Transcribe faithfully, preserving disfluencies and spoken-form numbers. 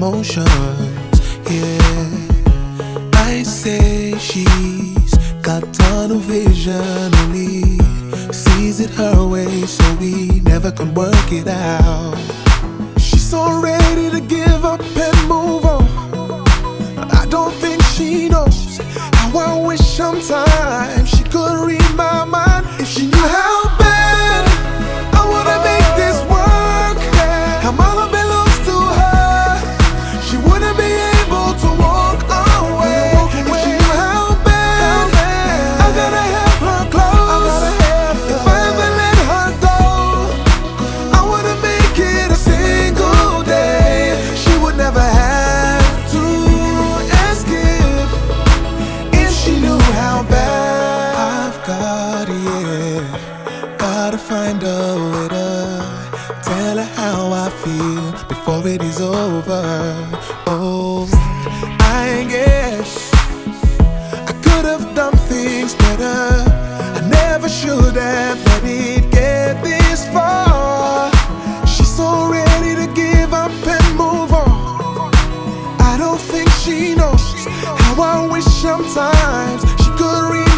emotions, yeah. I say she's got tunnel vision, only sees it her way, so we never can work it out. She's so ready to give up and move on. I don't think she knows how I wish sometimes she could read my mind. If she knew how bad I wanna make this work, how my love belongs to her, she wouldn't be able to walk away. If she knew how bad I gotta have her close, if I ever let her go, I wouldn't make it a single day. She would never have to ask if, if she knew how bad I've got it, yeah. Gotta find a way to tell her how I feel before it is over. Oh, I guess I could have done things better. I never should have let it get this far. She's so ready to give up and move on. I don't think she knows how I wish sometimes she could read